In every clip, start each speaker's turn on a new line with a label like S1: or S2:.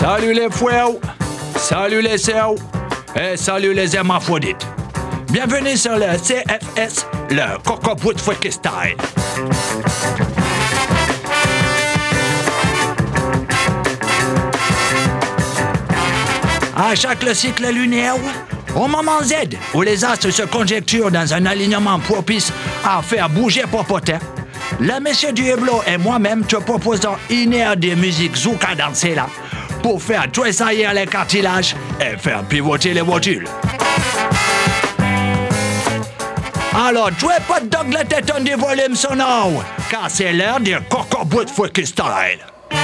S1: Salut les fouets, salut les sœurs et salut les hermaphrodites. Bienvenue sur le CFS, le Coco Bout Freaky Style. À chaque cycle lunaire, au moment Z, où les astres se conjecturent dans un alignement propice à faire bouger Popotin, le monsieur du Hublot et moi-même te proposons une heure de musique Zouka dansée là, pour faire tressaillir les cartilages et faire pivoter les modules. Alors, jouez pas de dog la tête du volume sonore, car c'est l'heure du Coco Bout Freaky Style.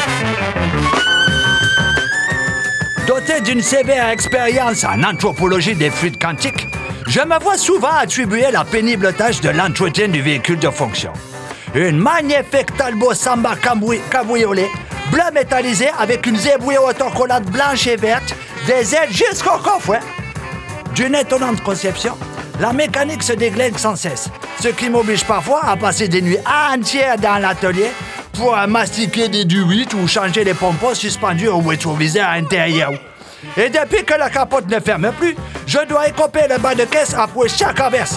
S1: Doté d'une sévère expérience en anthropologie des fluides quantiques, je me vois souvent attribuer la pénible tâche de l'entretien du véhicule de fonction. Une magnifique Talbot Samba cabriolet, bleu métallisé avec une zébouille autocollante blanche et verte, des ailes jusqu'au coffre. D'une étonnante conception, la mécanique se déglingue sans cesse, ce qui m'oblige parfois à passer des nuits entières dans l'atelier pour mastiquer des duits ou changer les pompons suspendus au rétroviseur intérieur. Et depuis que la capote ne ferme plus, je dois écoper le bas de caisse après chaque averse.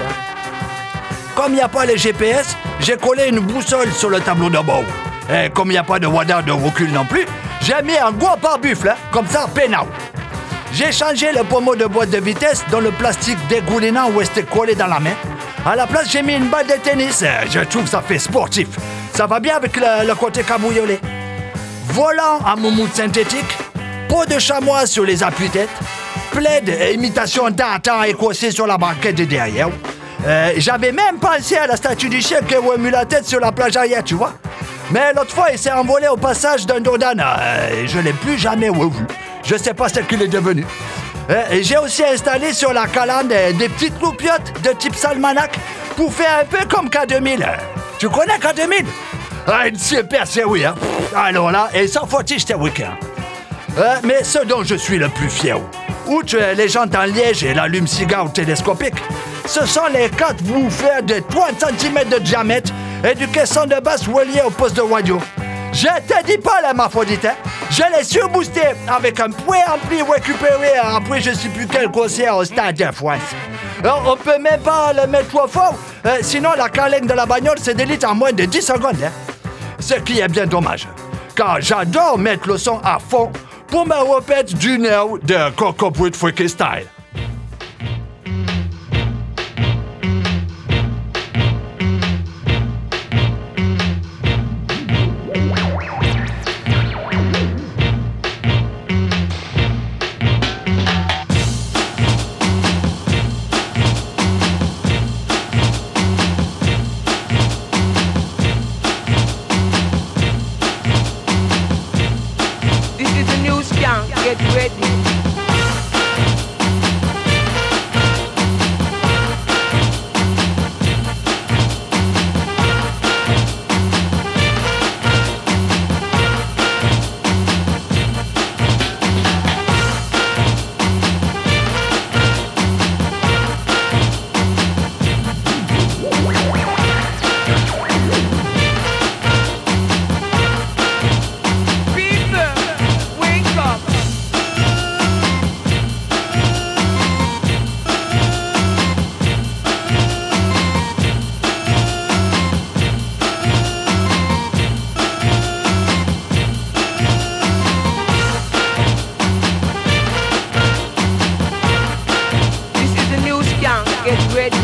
S1: Comme il n'y a pas les GPS, j'ai collé une boussole sur le tableau de bord. Et comme il n'y a pas de radar de recul non plus, j'ai mis un gros pare-buffle, comme ça, pénal. J'ai changé le pommeau de boîte de vitesse dont le plastique dégoulinant restait collé dans la main. À la place, j'ai mis une balle de tennis. Je trouve ça fait sportif. Ça va bien avec le côté cabriolet. Volant en moumoute synthétique, peau de chamois sur les appuis-têtes, plaid et imitation d'antan écossais sur la banquette de derrière. J'avais même pensé à la statue du chien qui remue la tête sur la plage arrière, tu vois. Mais l'autre fois, il s'est envolé au passage d'un dodan et je ne l'ai plus jamais revu. Je sais pas ce qu'il est devenu. J'ai aussi installé sur la calandre des petites loupiottes de type Salmanac pour faire un peu comme K2000. Tu connais K2000? Une super série, hein. Alors là, et sans faute, c'était week-end. Mais ce dont je suis le plus fier, outre les jantes en liège et l'allume-cigare télescopique, ce sont les 4 woofers de 30 cm de diamètre et du caisson de basse relié au poste de radio. Je te dis pas, l'hermaphrodite, hein? Je l'ai surboosté avec un préampli récupéré après je sais plus quel concert au Stade de France. On peut même pas le mettre trop fort, sinon la calène de la bagnole se délite en moins de 10 secondes. Hein? Ce qui est bien dommage, car j'adore mettre le son à fond pour me remettre d'une heure de Coco Bout Freaky Style.
S2: Get ready. Get ready.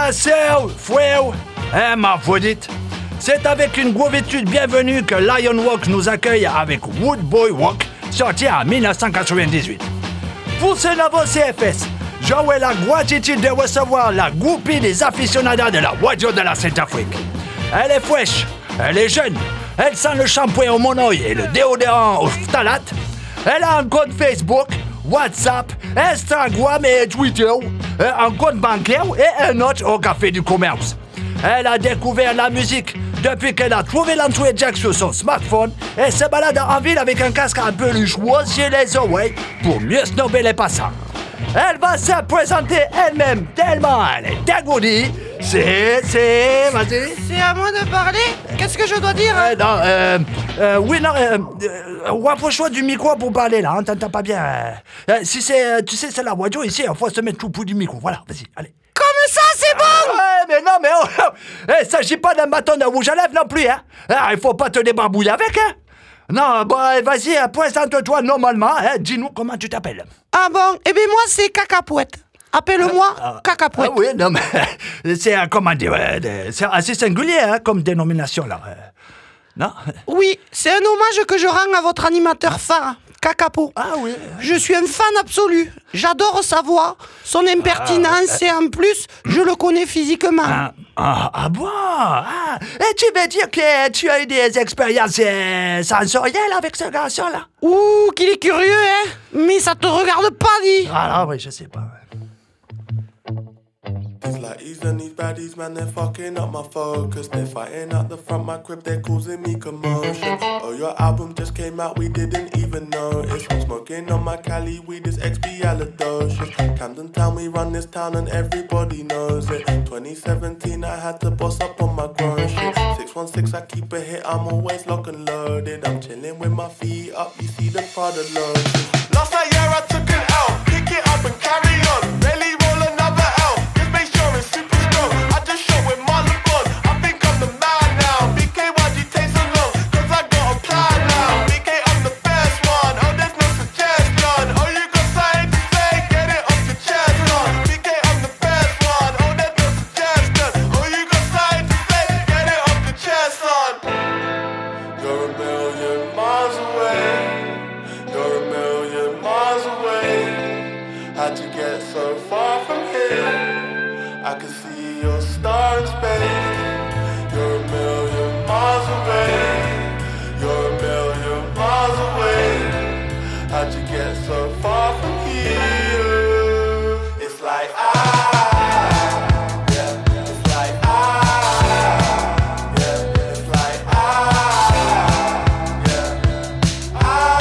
S1: Yes, sir! Fouéo! Ma foudite! C'est avec une gravitude bienvenue que Lionwalk nous accueille avec Woodboy Walk, sorti en 1998. Pour ce nouveau CFS, j'aurai la gratitude de recevoir la groupie des aficionados de la radio de la Centrafrique. Elle est fraîche, elle est jeune, elle sent le shampoing au monoï et le déodorant au phtalate. Elle a un compte Facebook, WhatsApp, Instagram et Twitter, un compte bancaire et un autre au Café du Commerce. Elle a découvert la musique depuis qu'elle a trouvé l'entrée jack sur son smartphone et se balade en ville avec un casque en peluche rose sur les oreilles pour mieux snober les passants. Elle va se présenter elle-même tellement elle est dégourdie. Vas-y.
S3: C'est à moi de parler? Qu'est-ce que je dois dire?
S1: Rapproche-toi du micro pour parler là, hein, t'entends pas bien. Si c'est, tu sais, c'est la radio ici, il faut se mettre tout pour du micro. Voilà, vas-y, allez.
S3: Comme ça, c'est bon!
S1: Ouais, mais non, mais s'agit pas d'un bâton de rouge à lèvres non plus, hein. Il faut pas te débarbouiller avec, hein. Non, vas-y, présente-toi normalement, hein. Dis-nous comment tu t'appelles.
S3: Ah bon? Eh bien, moi, c'est Cacapouette. Appelle-moi Cacapouette.
S1: Ah oui, non, mais c'est, comment dire, c'est assez singulier, hein, comme dénomination, là. Non?
S3: Oui, c'est un hommage que je rends à votre animateur phare, Cacapo.
S1: Ah oui.
S3: Je suis un fan absolu. J'adore sa voix, son impertinence et en plus, je le connais physiquement.
S1: Bon? Et tu veux dire que tu as eu des expériences sensorielles avec ce garçon-là?
S3: Ouh, qu'il est curieux, hein? Mais ça te regarde pas, dit.
S1: Ah oui, je sais pas.
S4: These ladies and these baddies, man, they're fucking up my focus. They're fighting out the front my crib, they're causing me commotion. Oh, your album just came out, we didn't even notice. Smoking on my Cali weed, this expialidocious. Camden Town, we run this town and everybody knows it. 2017, I had to boss up on my grown shit. 616, I keep a hit, I'm always lock and loaded. I'm chilling with my feet up, you see the Prada lotion. Last night, yeah, I took an L, pick it up and carry on. Really roll another L. Super strong, I just shot with Marlon Bond. I think I'm the man now. BK, why'd you take so long? Cause I got a plan now. BK, I'm the best one. Oh, there's no suggestion. Oh, you got something to say? Get it off your chest, son. BK, I'm the best one. Oh, there's no suggestion. Oh, you got something to say? Get it off your chest, son. You're a million miles away. You're a million miles away. How'd you get so far from here? I can see your star in space. You're a million miles away. You're a million miles away. How'd you get so far from here? It's like yeah. It's like yeah. It's like yeah. It's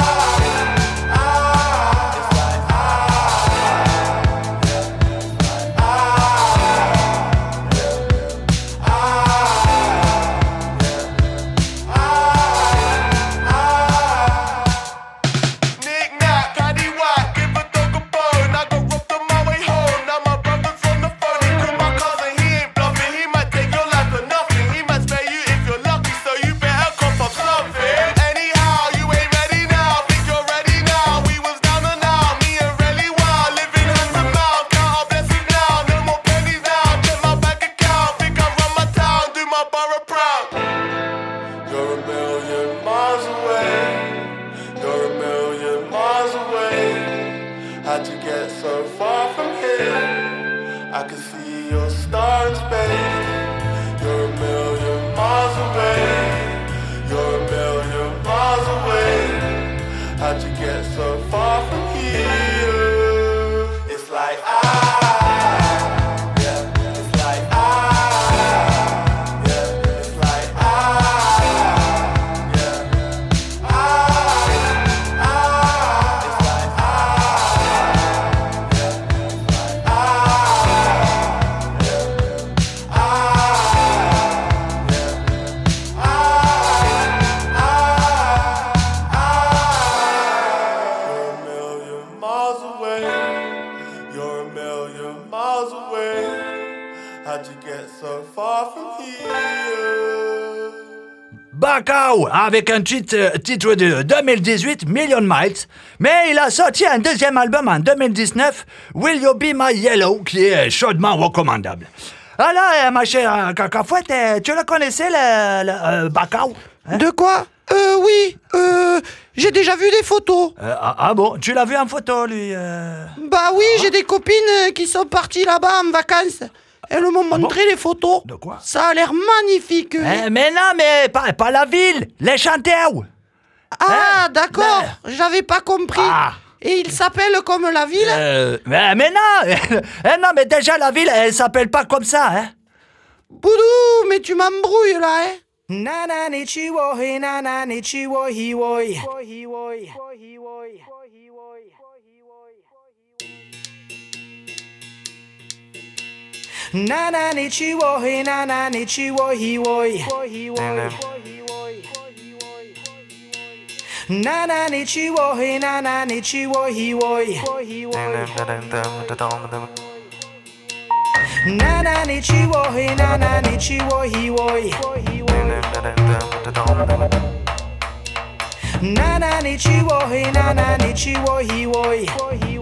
S1: Bacao, avec un titre de 2018, Million Miles, mais il a sorti un deuxième album en 2019, Will You Be My Yellow, qui est chaudement recommandable. Alors, ma chère Cacafouette, tu le connaissais, le Bacao? Hein?
S3: De quoi? Oui, j'ai déjà vu des photos.
S1: Bon, tu l'as vu en photo, lui
S3: Bah oui, j'ai des copines qui sont parties là-bas en vacances. Elles m'ont montré les photos.
S1: De quoi?
S3: Ça a l'air magnifique.
S1: Mais non, mais pas la ville, les chanteurs.
S3: D'accord, j'avais pas compris. Et il s'appelle comme la ville?
S1: Mais non, non, mais déjà la ville, elle s'appelle pas comme ça, hein.
S3: Boudou, mais tu m'embrouilles là, hein.
S5: Nana nichi wo hi nana nichi wo hi wo Nana nichi wo hi nana nichi wo hi wo Nana nichi wo hi nana nichi wo hi wo Nana nichi wo hi nana nichi wo hi Nana nichi wo hi nana nichi wo hi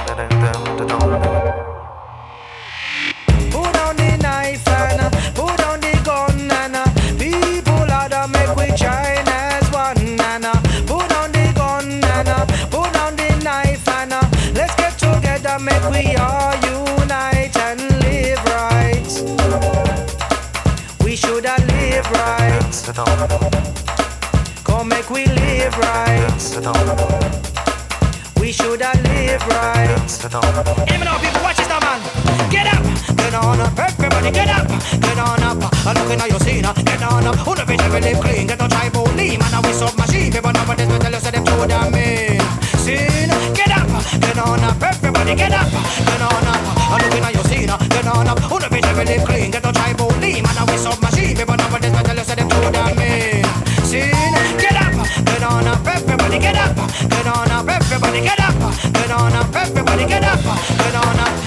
S5: Put on the knife and put on the gun and people are the make we join as one and put on the gun and put on the knife and let's get together, make we all unite and live right. We should have live right. Come make we live right. We should have live right. Even though people watch this now, man. Get up, get on up, everybody get up, get on up. Looking at your scene, get on up. Who the bitch ever live clean, get no try bully. Man, we submachine, people know what this will tell us that them to them mean. Scene, get on up, everybody get up, get on up. Looking at your scene, get on up. Who the bitch ever live clean, get no try bully. Man, we submachine, people know what this will tell us that them to them mean. Scene, get on up, everybody get up, get on up, everybody get up, get on up, everybody get up, get on up.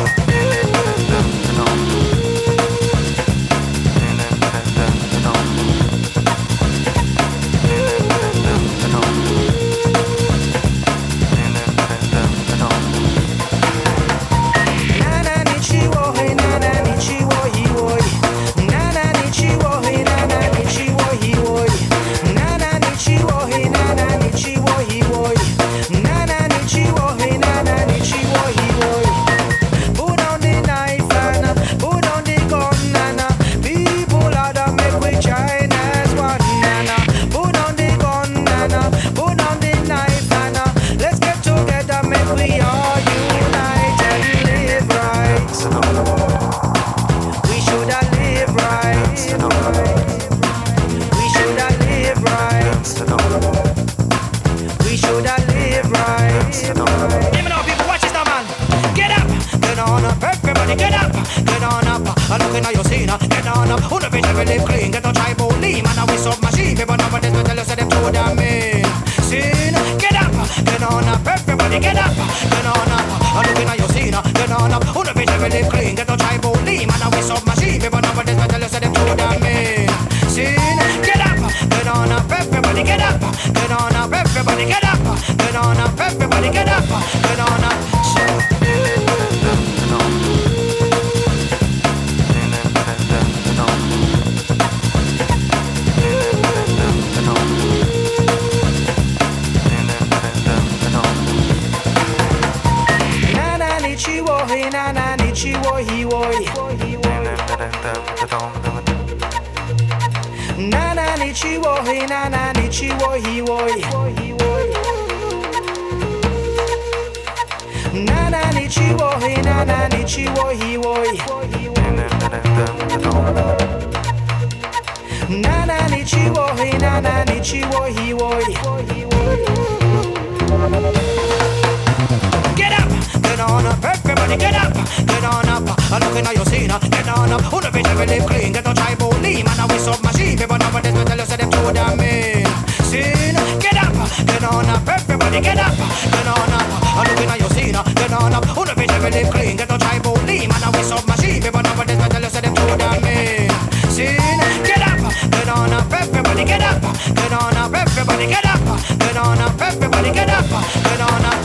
S5: Looking at your scene, get on up. Who the bitch ever live clean, get no try bully. Man, we submachine, people know what this will tell us that them to them mean. Scene, get on up, everybody get up, get on up. Looking at your scene, get on up. Who the bitch ever live clean, get no try bully. Man, we submachine, people know what this will tell us that them to them mean. Scene, get on up, everybody get up, get on up, everybody get up, get on up, everybody get up, get on up. Nana nichi wo hi wo Nana nichi wo hi nana nichi wo hi wo Nana nichi wo hi nana nichi wo hi wo Nana nichi wo hi nana nichi wo hi wo Get on up, everybody get up, get on up. Looking at your scene, get on up. Who the bitch ever live clean, get no try bully. Man, we submachine, people know what this will tell us that them to them mean. Scene, get on up, everybody get up, get on up. Looking at your scene, get on up. Who the bitch ever live clean, get no try bully. Man, we submachine, people know what this will tell us that them to them mean. Scene, get on up, everybody get up, get on up, everybody get up, get on up, everybody get up, get on up.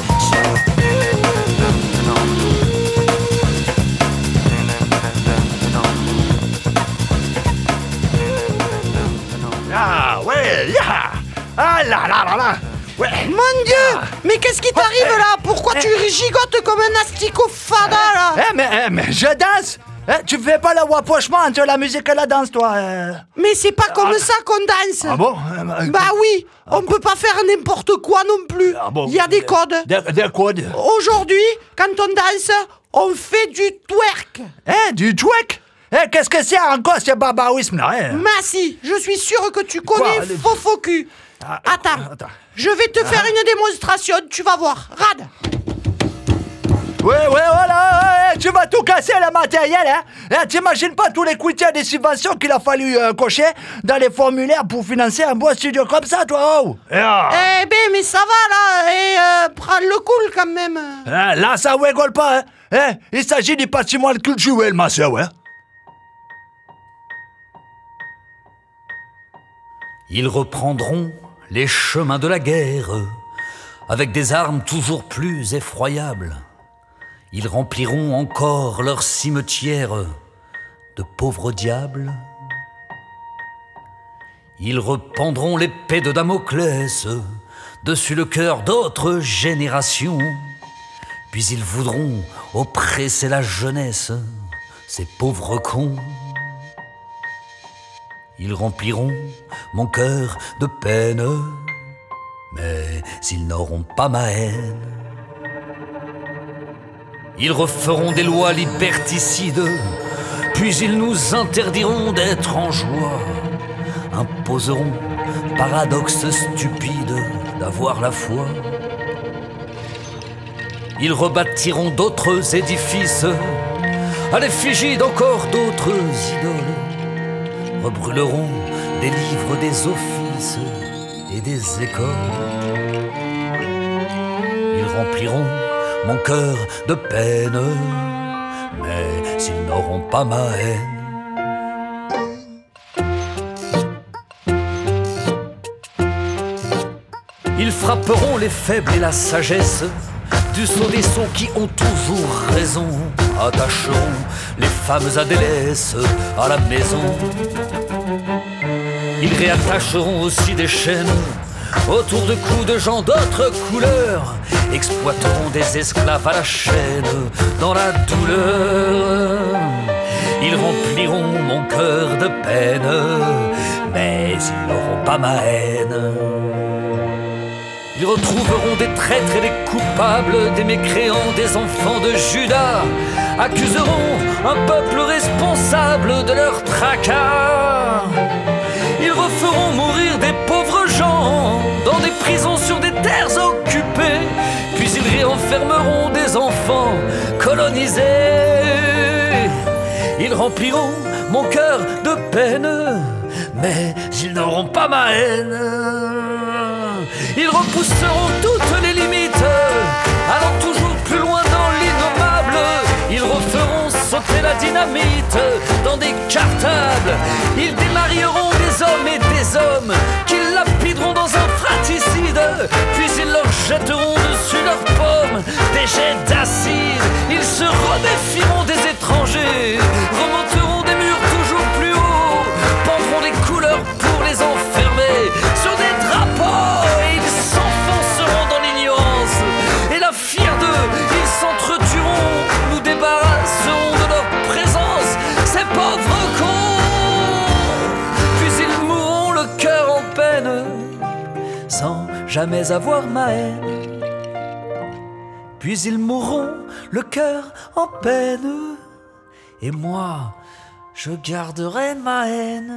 S3: Mais qu'est-ce qui t'arrive là? Pourquoi tu gigotes comme un asticot fada là?
S1: Mais je danse. Tu fais pas le rapprochement entre la musique et la danse, toi.
S3: Mais c'est pas comme ça qu'on danse.
S1: Ah bon?
S3: Bah oui, on peut pas faire n'importe quoi non plus.
S1: Ah bon?
S3: Il y a des codes.
S1: Des codes?
S3: Aujourd'hui, quand on danse, on fait du twerk.
S1: Du twerk? Qu'est-ce que c'est encore ce barbarisme là?
S3: Massi, je suis sûr que tu connais
S1: Quoi?
S3: Fofo cul. Attends, je vais te faire une démonstration, tu vas voir. Rad.
S1: Ouais, voilà, tu vas tout casser le matériel, hein? T'imagines pas tous les critères des subventions qu'il a fallu cocher dans les formulaires pour financer un beau studio comme ça, toi, oh!
S3: Eh ben, mais ça va là, et prends le cool quand même.
S1: Là, ça rigole pas, hein? Il s'agit du patrimoine culturel, ma soeur, ouais.
S6: Ils reprendront les chemins de la guerre, avec des armes toujours plus effroyables. Ils rempliront encore leur cimetière de pauvres diables. Ils rependront l'épée de Damoclès dessus le cœur d'autres générations. Puis ils voudront oppresser la jeunesse, ces pauvres cons. Ils rempliront mon cœur de peine, mais ils n'auront pas ma haine. Ils referont des lois liberticides, puis ils nous interdiront d'être en joie, imposeront paradoxe stupide d'avoir la foi. Ils rebâtiront d'autres édifices à l'effigie d'encore d'autres idoles, rebrûleront des livres, des offices et des écoles. Ils rempliront mon cœur de peine, mais ils n'auront pas ma haine. Ils frapperont les faibles et la sagesse du sceau des sons qui ont toujours raison, attacheront les femmes à des laisses à la maison. Ils réattacheront aussi des chaînes autour de coups de gens d'autres couleurs, exploiteront des esclaves à la chaîne dans la douleur. Ils rempliront mon cœur de peine, mais ils n'auront pas ma haine. Ils retrouveront des traîtres et des coupables, des mécréants, des enfants de Judas, accuseront un peuple responsable de leur tracas. Ils referont mourir des pauvres gens dans des prisons sur des terres occupées, puis ils réenfermeront des enfants colonisés. Ils rempliront mon cœur de peine, mais ils n'auront pas ma haine. Ils repousseront toutes les limites, allant toujours plus loin dans l'innommable. Ils referont sauter la dynamite dans des cartables. Ils démarieront des hommes et des hommes qu'ils lapideront dans un fratricide. Puis ils leur jetteront dessus leurs pommes des jets d'acide. Ils se reméfieront des étrangers, remonteront des murs toujours plus hauts, pendront des couleurs pour les enfermer sur des drapeaux. Et ils s'enfonceront dans l'ignorance, et la fière d'eux, ils s'entretueront. Nous débarrasserons de leur présence ces pauvres cons. Puis ils mourront le cœur en peine, sans jamais avoir ma haine. Puis ils mourront le cœur en peine, et moi, je garderai ma haine.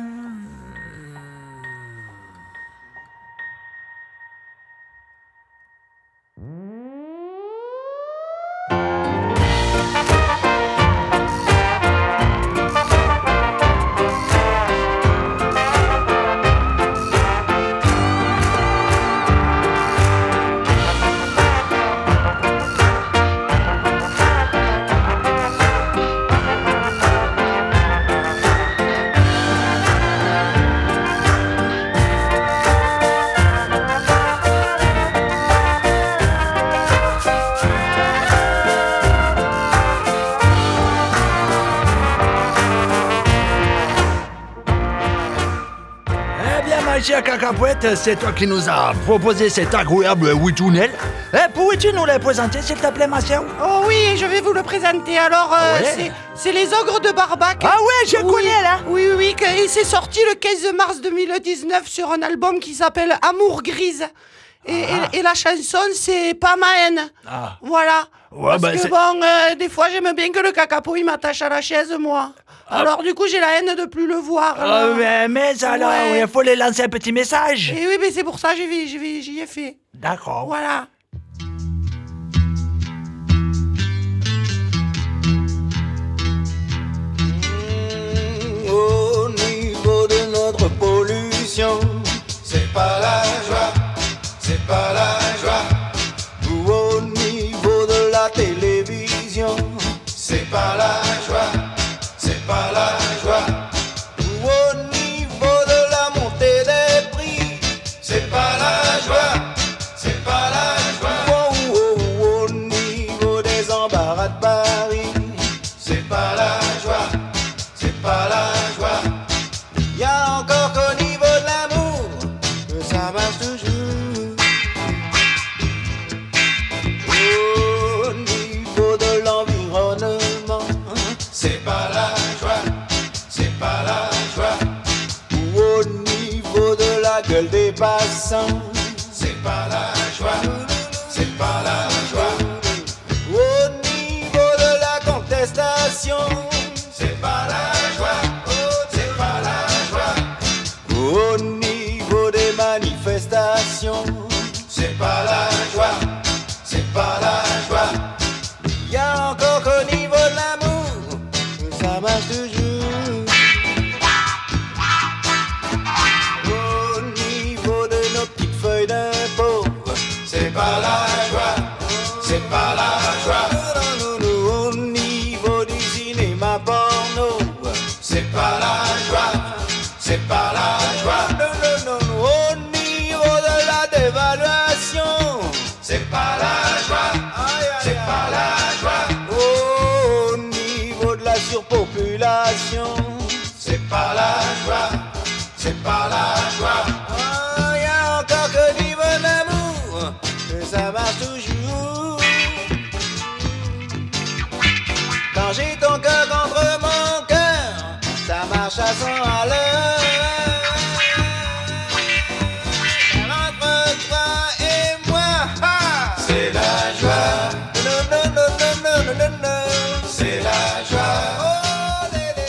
S1: Cher Cacapouette, c'est toi qui nous as proposé cet agréable ritournelle. Pourrais-tu nous les présenter, s'il te plaît, ma sœur?
S3: Oh oui, je vais vous le présenter. Alors,
S1: Ouais.
S3: c'est les Ogres de Barbac.
S1: Ah ouais, je
S3: Oui,
S1: connais, là.
S3: Oui, et c'est sorti le 15 mars 2019 sur un album qui s'appelle Amour Grise. Et la chanson, c'est Pas ma haine.
S1: Ah.
S3: Voilà.
S1: Ouais,
S3: Parce que bon, des fois, j'aime bien que le cacapo, il m'attache à la chaise, moi. Alors, du coup, j'ai la haine de plus le voir. là.
S1: Mais alors,
S3: Ouais.
S1: il faut les lancer un petit message.
S3: Et oui, mais c'est pour ça que j'y ai fait.
S1: D'accord.
S3: Voilà.
S7: Au niveau de notre pollution, c'est pas la joie, c'est pas la joie. Ou au niveau de la télévision, c'est pas la joie, c'est pas la joie. Ou au niveau de la montée des prix, c'est pas la joie, c'est pas la joie. Ou au niveau des embarras de Paris, c'est pas la joie, c'est pas la joie. Y'a encore qu'au niveau de l'amour que ça marche toujours. Au niveau de l'environnement, c'est pas la joie, c'est pas la joie. Ou au niveau de la gueule des passants, c'est pas la joie, c'est pas la joie. Au niveau de la contestation, c'est pas la joie, c'est pas la joie. Au niveau des manifestations, c'est pas la joie, c'est pas la joie. Y'a encore qu'au niveau de l'amour que ça marche toujours. Au niveau de nos petites feuilles d'impôt, c'est pas la joie, c'est pas la joie. Au niveau du cinéma porno, c'est pas la joie, c'est pas la joie. Au niveau de la dévaluation, c'est pas la joie, c'est pas la joie. Au niveau de la surpopulation, c'est pas la joie, c'est pas la joie. Y'a encore que du bon amour, que ça marche toujours. Quand j'ai ton cœur contre mon cœur, ça marche à 100 à l'heure. Entre toi et moi, c'est la joie. Non, c'est la joie. Oh,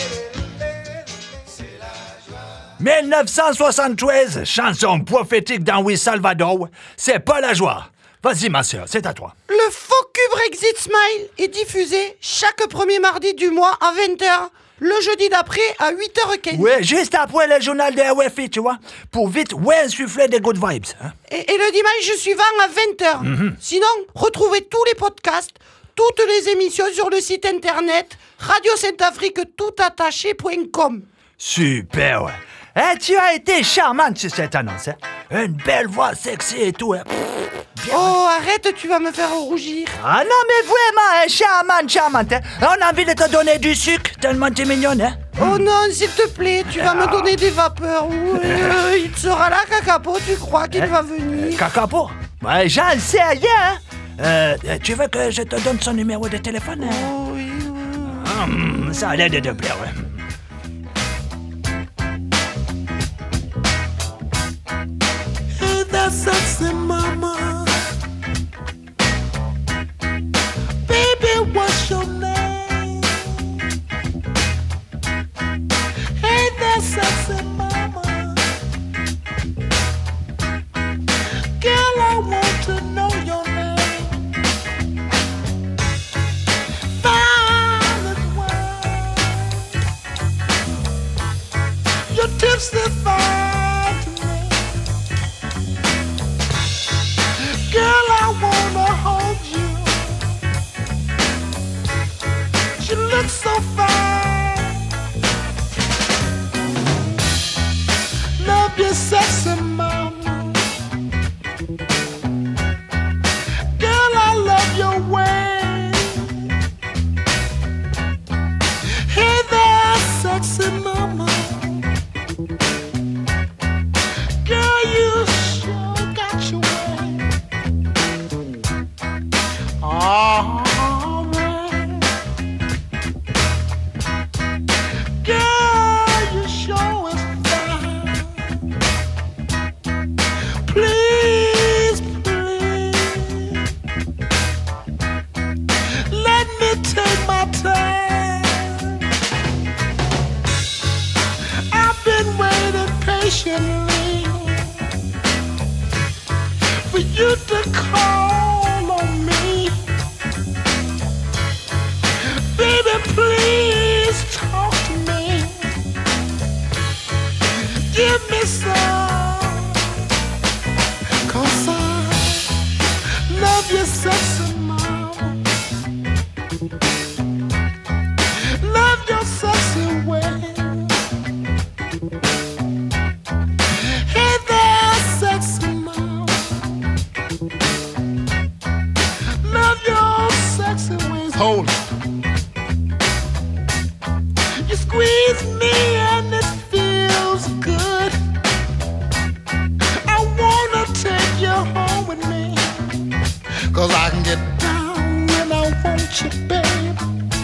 S7: c'est la joie.
S1: 1973, chanson prophétique d'Henri Salvador, c'est pas la joie. Vas-y, ma sœur, c'est à toi.
S3: Le faux cul Brexit Smile est diffusé chaque premier mardi du mois à 20h, le jeudi d'après à 8h15.
S1: Ouais, juste après le journal de RFI, tu vois, pour vite insuffler des good vibes. Hein?
S3: Et le dimanche suivant à 20h. Sinon, retrouvez tous les podcasts, toutes les émissions sur le site internet radiosaintafrique.com.
S1: Super, ouais. Eh, tu as été charmante sur cette annonce. Hein? Une belle voix sexy et tout. Hein?
S3: Oh, arrête, tu vas me faire rougir.
S1: Ah non, mais vraiment, hein, charmante. Hein? On a envie de te donner du sucre, tellement t'es mignonne. Hein?
S3: Oh non, s'il te plaît, tu vas me donner des vapeurs. Il sera là, Cacapo, tu crois qu'il va venir?
S1: Cacapo? Ouais, j'en sais rien. Hein? Tu veux que je te donne son numéro de téléphone? Hein?
S3: Oh oui.
S1: Ça a l'air de te plaire, ouais.
S7: Hey, that sexy mama. Baby, what's your name? Hey, that sexy mama. Girl, I want to know your name. Violet wine. Your tipsy fine to me. Girl, I wanna hold you. You look so fine. Love your sexy mama. Girl, I love your way. Hey there, sexy mama. Girl, you sure got your way. hold it. You squeeze me and it feels good. I wanna take you home with me, 'cause I can get down when I want you, babe.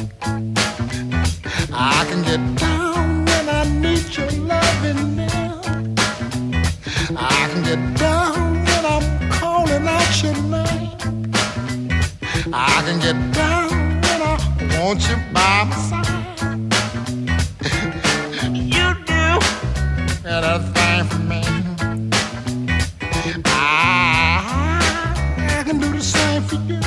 S7: I can get down when I need your loving now. I can get down when I'm calling out your name. I can get down when I want you by my side. You do anything for me. I can do the same for you.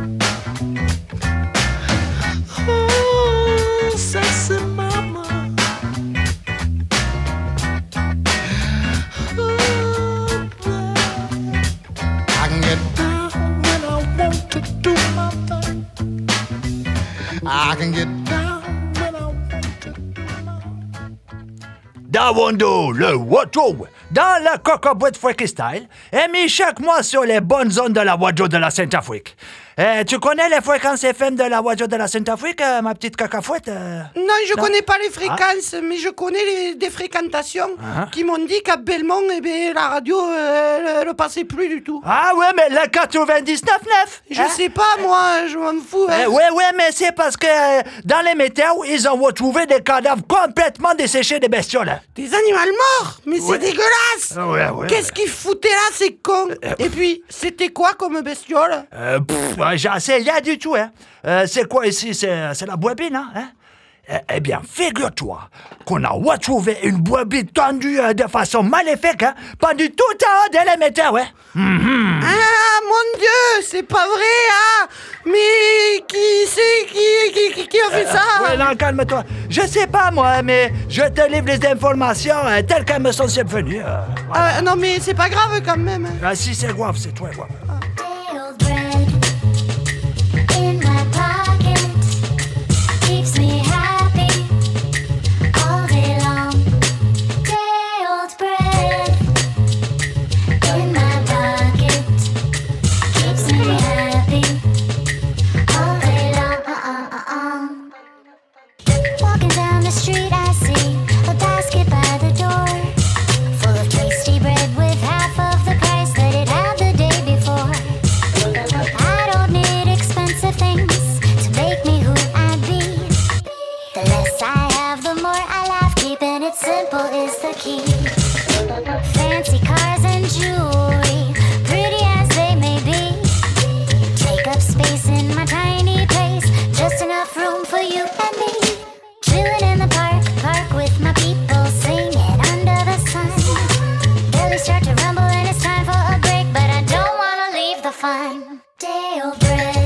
S7: Oh, sexy mama. Oh, babe. I can get down when I want to do my thing. I can get down when I want to do my thing.
S1: Dawondo, le Wajo, dans la cocoboîte Freaky Style, émis chaque mois sur les bonnes ondes de la Wajo de la Sainte-Afrique. Tu connais les fréquences FM de la Wajo de la Sainte-Afrique, ma petite cacafouette?
S3: Non, je connais pas les fréquences, mais je connais des fréquentations qui m'ont dit qu'à Belmont, eh ben, la radio, elle ne passait plus du tout.
S1: Ah ouais, mais le 99.9.
S3: Je sais pas, moi, je m'en fous. Hein.
S1: Ouais, mais c'est parce que dans les météos, ils ont retrouvé des cadavres complètement desséchés des bestioles.
S3: Des animaux morts. Mais c'est dégueulasse.
S1: Ouais.
S3: Qu'est-ce qu'ils foutaient là, ces cons? Et puis, c'était quoi comme bestiole?
S1: J'en sais rien du tout, hein. C'est quoi ici? C'est la bouabine, hein? Eh bien, figure-toi qu'on a retrouvé une bouabine tendue de façon maléfique, hein, pendant tout le temps de les météos, hein.
S3: Ah, mon Dieu, c'est pas vrai, hein? Mais qui c'est qui a fait ça?
S1: Ouais, non, calme-toi. Je sais pas, moi, mais je te livre les informations telles qu'elles me sont subvenues. Voilà.
S3: Non, mais c'est pas grave quand même. Hein.
S1: Ah, si, c'est grave, c'est très grave.
S8: Stale bread in my pocket keeps me happy all day long. Stale bread in my pocket keeps me happy all day long. Walking down the street, I see a basket by the door full of tasty bread with half of the price that it had the day before. I don't need expensive things to make me who I be. The less I have, the more I laugh. Keeping it simple is the key. Fancy cars and jewelry, pretty as they may be, take up space in my tiny place. Just enough room for you and me. Chilling in the park with my people, singing under the sun. Belly start to rumble and it's time for a break, but I don't wanna leave the fun. Stale bread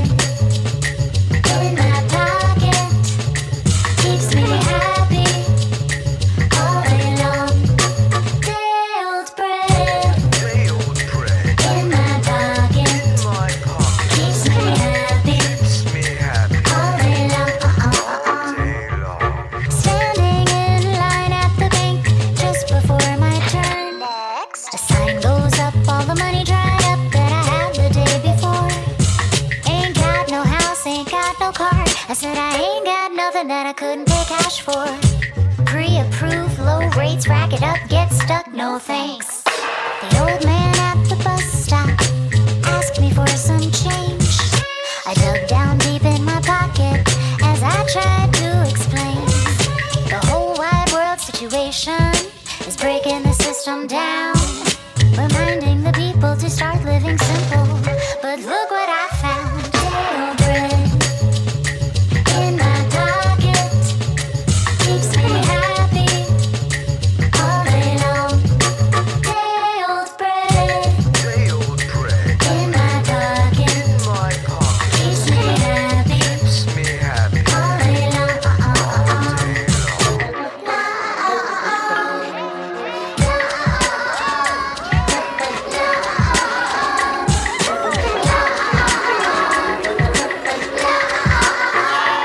S8: in my pocket keeps me happy all day long. Stale bread in my pocket keeps me happy all day long. Standing in line at the bank just before my turn. Next, a sign goes up, all the money dried up that I had the day before. Ain't got no house, ain't got no car. I said I ain't got nothing that I couldn't pay cash for. Pre-approved, low rates, rack it up, get stuck, no thanks. The old man at the bus stop asked me for some change. I dug down deep in my pocket as I tried to explain. The whole wide world situation is breaking the system down, reminding the people to start living simple.